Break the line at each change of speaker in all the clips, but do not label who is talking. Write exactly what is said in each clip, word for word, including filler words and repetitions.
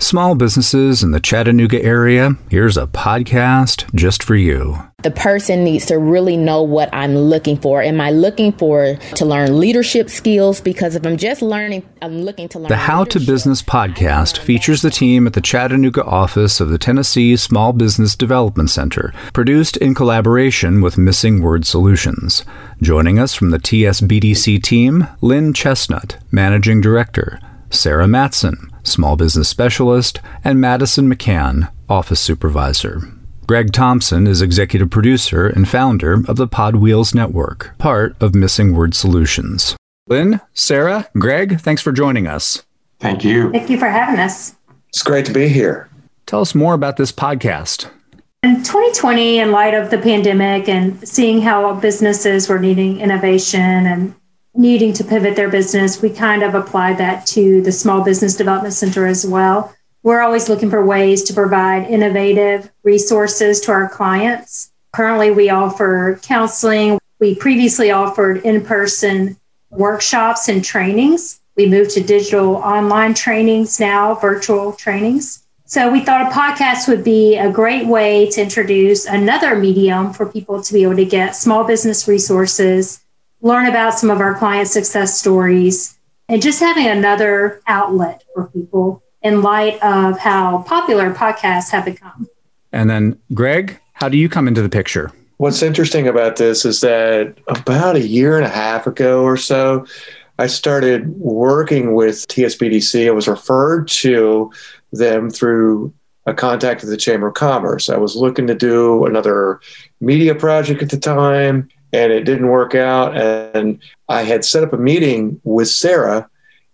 Small businesses in the Chattanooga area, here's a podcast just for you.
The person needs to really know what I'm looking for. Am I looking for to learn leadership skills? Because if I'm just learning, I'm looking to learn.
The How to Business podcast features the team at the Chattanooga office of the Tennessee Small Business Development Center, produced in collaboration with Missing Word Solutions. Joining us from the T S B D C team, Lynn Chestnut, Managing Director, Sarah Matson, Small Business Specialist, and Madison McCann, Office Supervisor. Greg Thompson is Executive Producer and founder of the Podwheels Network, part of Missing Word Solutions. Lynn, Sarah, Greg, thanks for joining us.
Thank you.
Thank you for having us.
It's great to be here.
Tell us more about this podcast.
In twenty twenty, in light of the pandemic and seeing how businesses were needing innovation and needing to pivot their business, we kind of applied that to the Small Business Development Center as well. We're always looking for ways to provide innovative resources to our clients. Currently, we offer counseling. We previously offered in-person workshops and trainings. We moved to digital online trainings now, virtual trainings. So we thought a podcast would be a great way to introduce another medium for people to be able to get small business resources, learn about some of our client success stories, and just having another outlet for people in light of how popular podcasts have become.
And then, Greg, how do you come into the picture?
What's interesting about this is that about a year and a half ago or so, I started working with T S B D C. I was referred to them through a contact at the Chamber of Commerce. I was looking to do another media project at the time, and it didn't work out. And I had set up a meeting with Sarah,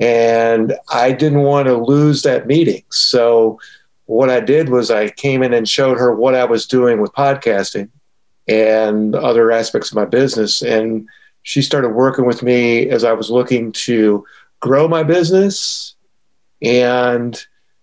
and I didn't want to lose that meeting. So what I did was I came in and showed her what I was doing with podcasting and other aspects of my business. And she started working with me as I was looking to grow my business. And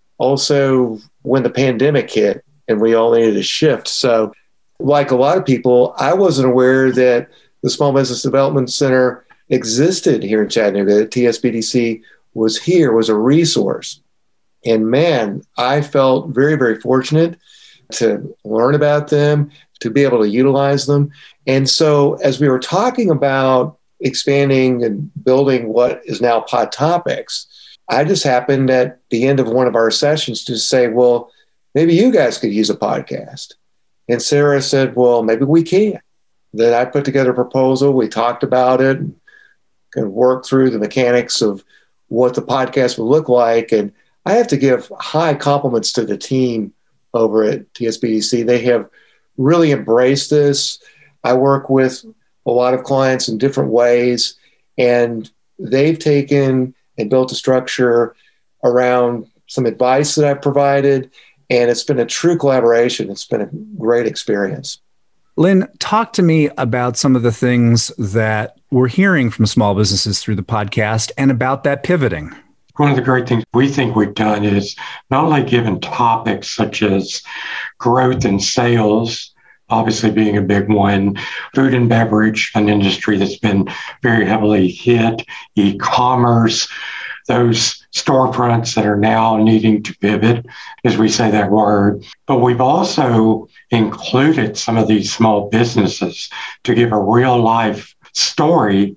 also when the pandemic hit and we all needed a shift. So like a lot of people, I wasn't aware that the Small Business Development Center existed here in Chattanooga. T S B D C was here, was a resource. And man, I felt very, very fortunate to learn about them, to be able to utilize them. And so as we were talking about expanding and building what is now Pod Topics, I just happened at the end of one of our sessions to say, well, maybe you guys could use a podcast. And Sarah said, well, maybe we can. Then I put together a proposal. We talked about it and kind of worked through the mechanics of what the podcast would look like. And I have to give high compliments to the team over at T S B D C. They have really embraced this. I work with a lot of clients in different ways, and they've taken and built a structure around some advice that I've provided. And it's been a true collaboration. It's been a great experience.
Lynn, talk to me about some of the things that we're hearing from small businesses through the podcast and about that pivoting.
One of the great things we think we've done is not only given topics such as growth and sales, obviously being a big one, food and beverage, an industry that's been very heavily hit, e-commerce, those storefronts that are now needing to pivot, as we say that word. But we've also included some of these small businesses to give a real life story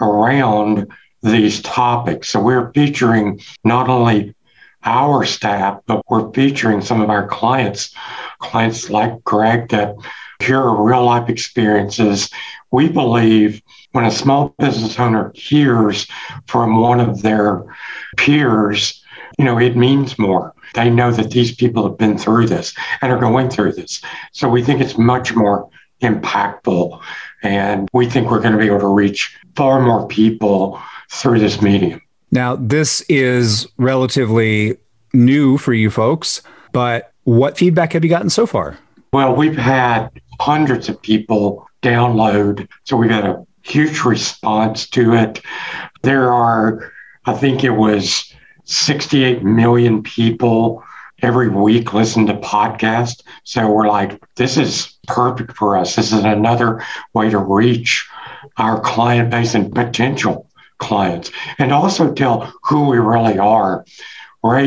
around these topics. So we're featuring not only our staff, but we're featuring some of our clients, clients like Greg that hear real life experiences. We believe when a small business owner hears from one of their peers, you know, it means more. They know that these people have been through this and are going through this. So we think it's much more impactful. And we think we're going to be able to reach far more people through this medium.
Now, this is relatively new for you folks, but what feedback have you gotten so far?
Well, we've had hundreds of people download, so we've had a huge response to it. There are, I think it was sixty-eight million people every week listen to podcasts. So we're like, this is perfect for us. This is another way to reach our client base and potential clients, and also tell who we really are. Right?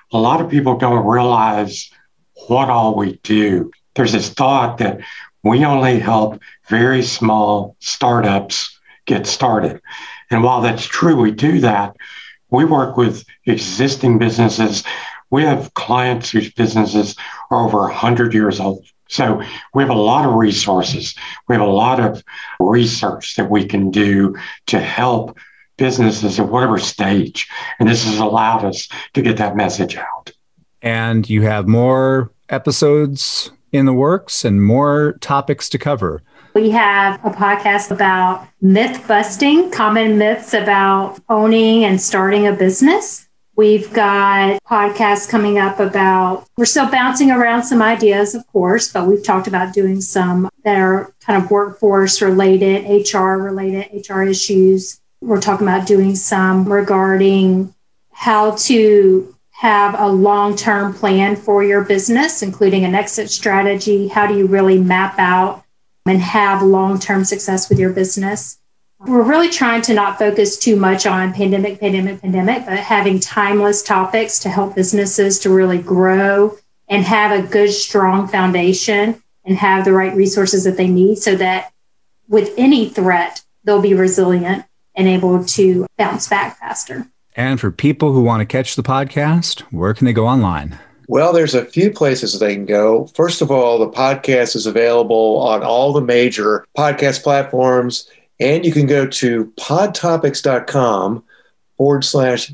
a lot of people don't realize what all we do. There's this thought that we only help very small startups get started. And while that's true, we do that. We work with existing businesses. We have clients whose businesses are over one hundred years old. So we have a lot of resources. We have a lot of research that we can do to help businesses at whatever stage. And this has allowed us to get that message out.
And you have more episodes in the works and more topics to cover.
We have a podcast about myth busting, common myths about owning and starting a business. We've got podcasts coming up about, we're still bouncing around some ideas, of course, but we've talked about doing some that are kind of workforce related, H R related, H R issues. We're talking about doing some regarding how to have a long-term plan for your business, including an exit strategy. How do you really map out and have long-term success with your business? We're really trying to not focus too much on pandemic, pandemic, pandemic, but having timeless topics to help businesses to really grow and have a good, strong foundation and have the right resources that they need so that with any threat, they'll be resilient and able to bounce back faster.
And for people who want to catch the podcast, where can they go online?
Well, there's a few places they can go. First of all, the podcast is available on all the major podcast platforms, and you can go to podtopics.com forward slash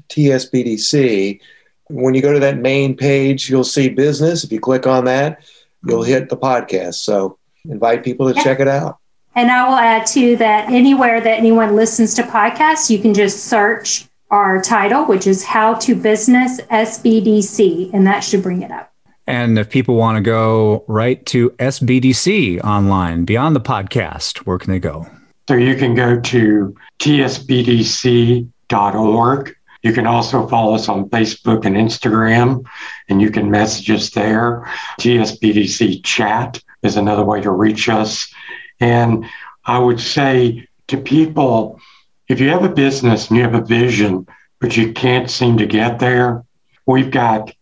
TSBDC. When you go to that main page, you'll see business. If you click on that, you'll hit the podcast. So invite people to yeah. check it out.
And I will add too that anywhere that anyone listens to podcasts, you can just search our title, which is How to Business S B D C, and that should bring it up.
And if people want to go right to S B D C online, beyond the podcast, where can they go?
So you can go to T S B D C dot org. You can also follow us on Facebook and Instagram, and you can message us there. T S B D C chat is another way to reach us. And I would say to people, if you have a business and you have a vision, but you can't seem to get there, we've got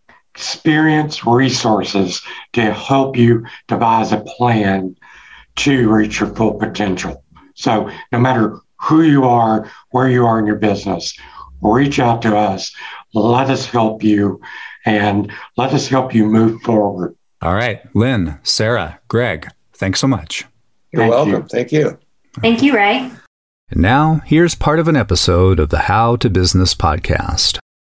experience, resources to help you devise a plan to reach your full potential. So no matter who you are, where you are in your business, reach out to us. Let us help you, and let us help you move forward.
All right. Lynn, Sarah, Greg, thanks so much.
You're Thank welcome. You. Thank you.
Thank you, Ray.
And now, here's part of an episode of the How to Business podcast.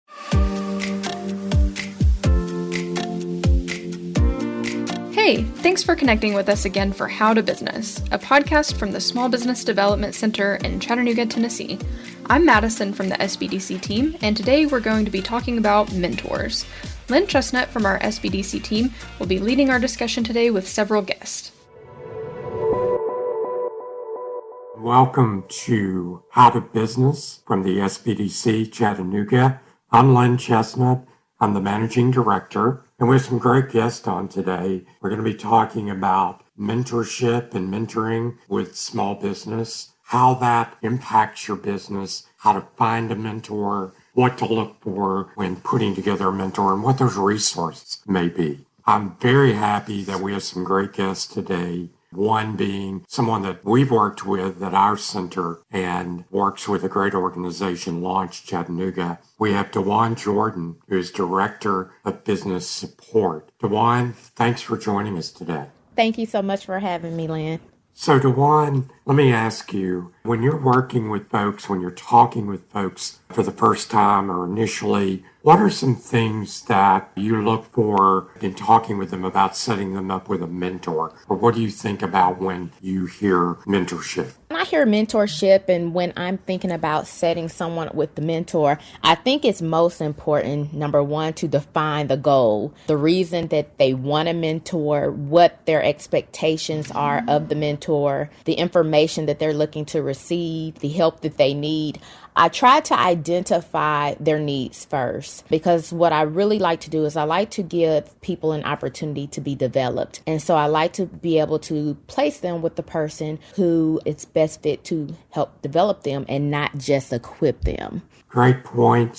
Hey, thanks for connecting with us again for How to Business, a podcast from the Small Business Development Center in Chattanooga, Tennessee. I'm Madison from the S B D C team, and today we're going to be talking about mentors. Lynn Chestnut from our S B D C team will be leading our discussion today with several guests.
Welcome to How to Business from the S B D C Chattanooga. I'm Lynn Chestnut. I'm the managing director, and we have some great guests on today. We're going to be talking about mentorship and mentoring with small business, how that impacts your business, how to find a mentor, what to look for when putting together a mentor, and what those resources may be. I'm very happy that we have some great guests today. One being someone that we've worked with at our center and works with a great organization, Launch Chattanooga. We have DeJuan Jordan, who is Director of Business Support. DeJuan, thanks for joining us today.
Thank you so much for having me, Lynn.
So DeJuan, let me ask you, when you're working with folks, when you're talking with folks for the first time or initially, what are some things that you look for in talking with them about setting them up with a mentor? Or what do you think about when you hear mentorship?
When I hear mentorship and when I'm thinking about setting someone with the mentor, I think it's most important, number one, to define the goal, the reason that they want a mentor, what their expectations are of the mentor, the information that they're looking to receive, the help that they need. I try to identify their needs first, because what I really like to do is I like to give people an opportunity to be developed. And so I like to be able to place them with the person who is best fit to help develop them and not just equip them.
Great points.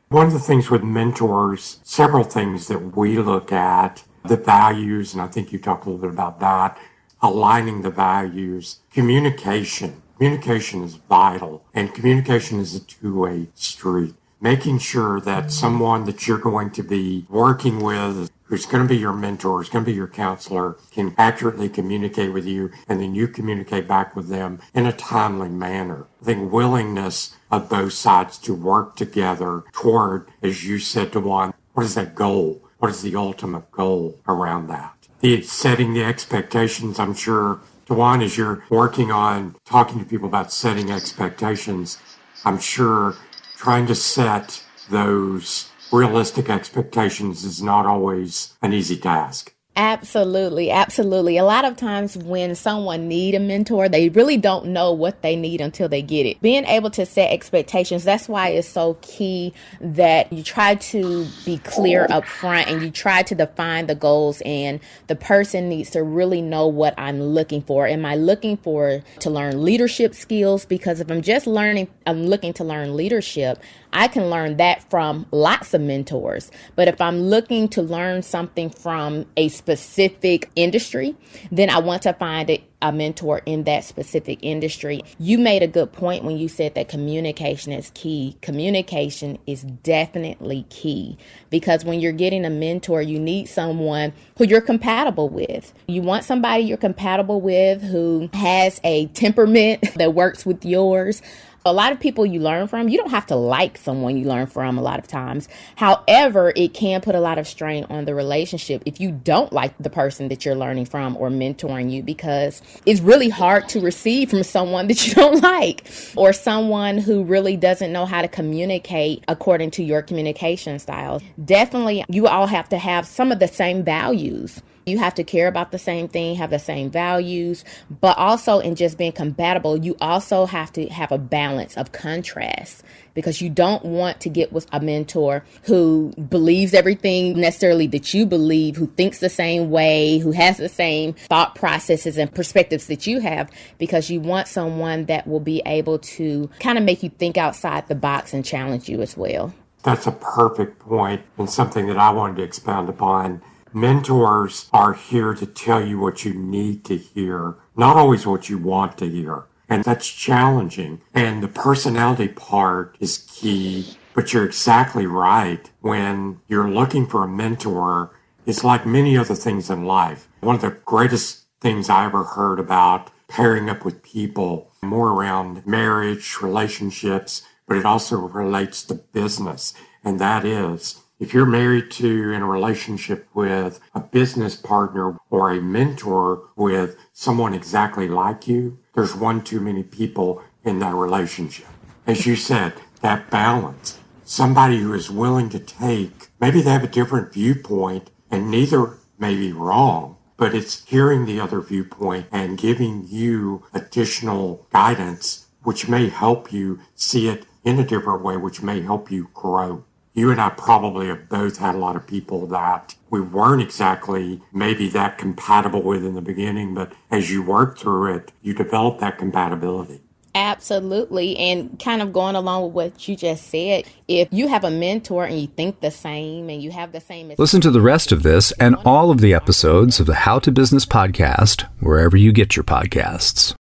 One of the things with mentors, several things that we look at, the values, and I think you talked a little bit about that, aligning the values, communication. Communication is vital, and communication is a two-way street. Making sure that someone that you're going to be working with, who's going to be your mentor, who's going to be your counselor, can accurately communicate with you, and then you communicate back with them in a timely manner. I think willingness of both sides to work together toward, as you said, DeJuan, what is that goal? What is the ultimate goal around that? The setting the expectations, I'm sure, DeJuan, as you're working on talking to people about setting expectations, I'm sure trying to set those realistic expectations is not always an easy task.
Absolutely. Absolutely. A lot of times when someone need a mentor, they really don't know what they need until they get it. Being able to set expectations, that's why it's so key that you try to be clear up front and you try to define the goals, and the person needs to really know what I'm looking for. Am I looking for to learn leadership skills? Because if I'm just learning, I'm looking to learn leadership, I can learn that from lots of mentors. But if I'm looking to learn something from a specific industry, then I want to find a, a mentor in that specific industry. You made a good point when you said that communication is key. Communication is definitely key, because when you're getting a mentor, you need someone who you're compatible with. You want somebody you're compatible with who has a temperament that works with yours. A lot of people you learn from, you don't have to like someone you learn from a lot of times. However, it can put a lot of strain on the relationship if you don't like the person that you're learning from or mentoring you, because it's really hard to receive from someone that you don't like, or someone who really doesn't know how to communicate according to your communication style. Definitely, you all have to have some of the same values. You have to care about the same thing, have the same values, but also in just being compatible, you also have to have a balance of contrast, because you don't want to get with a mentor who believes everything necessarily that you believe, who thinks the same way, who has the same thought processes and perspectives that you have, because you want someone that will be able to kind of make you think outside the box and challenge you as well.
That's a perfect point, and something that I wanted to expound upon. Mentors are here to tell you what you need to hear, not always what you want to hear. And that's challenging. And the personality part is key, but you're exactly right. When you're looking for a mentor, it's like many other things in life. One of the greatest things I ever heard about pairing up with people, more around marriage, relationships, but it also relates to business. And that is, if you're married to, in a relationship with a business partner or a mentor with someone exactly like you, there's one too many people in that relationship. As you said, that balance. Somebody who is willing to take, maybe they have a different viewpoint and neither may be wrong, but it's hearing the other viewpoint and giving you additional guidance, which may help you see it in a different way, which may help you grow. You and I probably have both had a lot of people that we weren't exactly maybe that compatible with in the beginning, but as you work through it, you develop that compatibility.
Absolutely. And kind of going along with what you just said, if you have a mentor and you think the same and you have the same...
Listen to the rest of this and all of the episodes of the How to Business podcast wherever you get your podcasts.